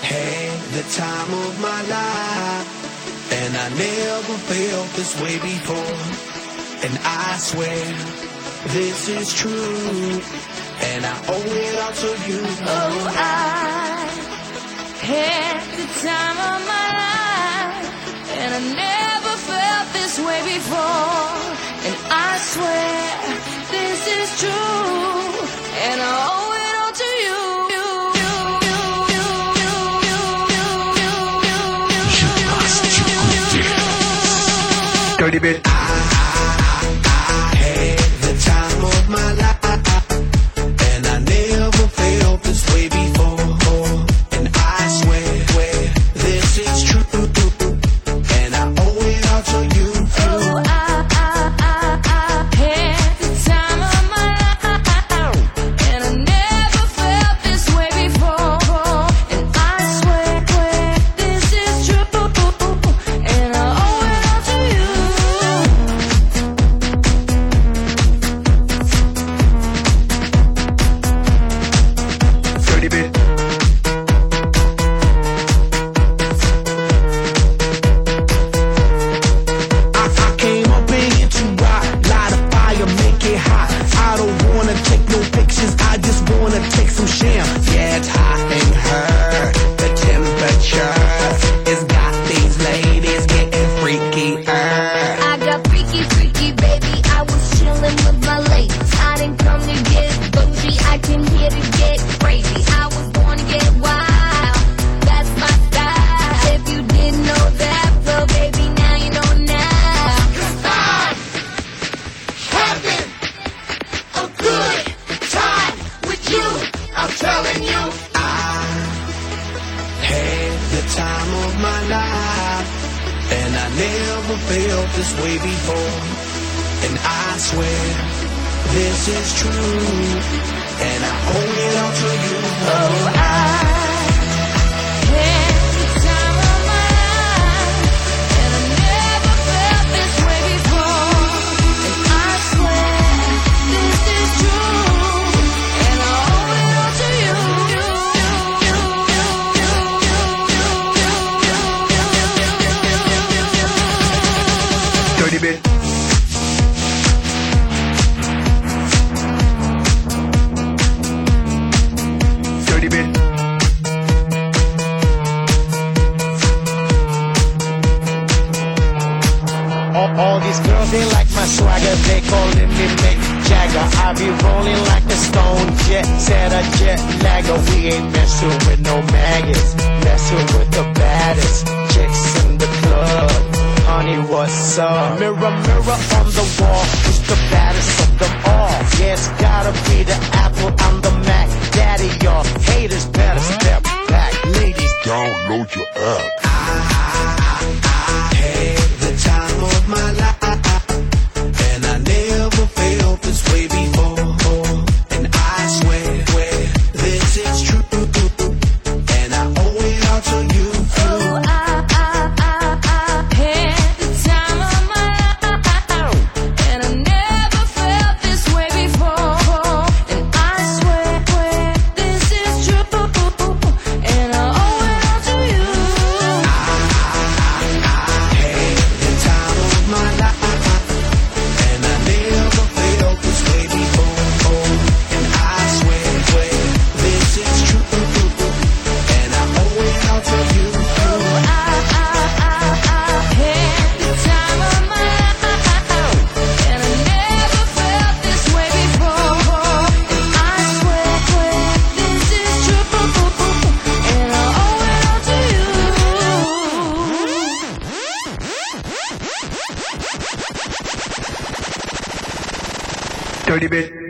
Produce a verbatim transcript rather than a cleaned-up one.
Had the time of my life, and I never felt this way before. And I swear this is true, and I owe it all to you. Oh, I had the time of my life, and I never felt this way before. And I swear this is true, and I owe it all to you. Dirty bit. I, I, I had the time of my life, and I never felt this way before. And I swear, swear this is true, and I owe it all to you. Oh, I, I, I, I had the time of my life, and I never felt this way before. And I swear, swear this is true, and I owe it all to you. Dirty bit. I, I came up in here to rock, light a fire, make it hot. I don't wanna take no pictures, I just wanna take some sham. Yeah, it's hot in her. The temperature has got these ladies getting freaky. I got freaky, freaky, baby. I was chillin' with my ladies. I didn't come to get bougie, I came here to get crazy. I was born to get wild, that's my style. If you didn't know that, well, baby, now you know now. 'Cause I'm having a good time with you, I'm telling you. I had the time of my life, and I never felt this way before. And I swear this is true, and I owe it all to you. Oh, I had the time of my life, and I never felt this way before. And I swear this is true, and I owe it all to you. Dirty bit. Dirty bit. All, all these girls, they like my swagger, they calling me Mick Jagger. I be rolling like a stone jet, set a jet lagger. We ain't messing with no maggots, messing with the baddest chicks in the club. Honey, what's up? Mirror, mirror on the wall, who's the baddest of them all? Yeah, it's gotta be the Apple, I'm the Mac. Daddy, y'all haters better step back. Ladies, download your app. I had the time of my life, and I never felt this way before. And I swear, swear this is true, and I owe it all to you. Oh, I, I, I, I had the time of my life, and I never felt this way before. And I swear, swear this is true, and I owe it all to you. I had the time of my life, and I never felt this way before. And I swear, swear this is true, and I owe it all to you. Oh, I, I, I, I had the time of my life, and I never felt this way before. And I swear, swear this is true, and I owe it all to you. Dirty bit.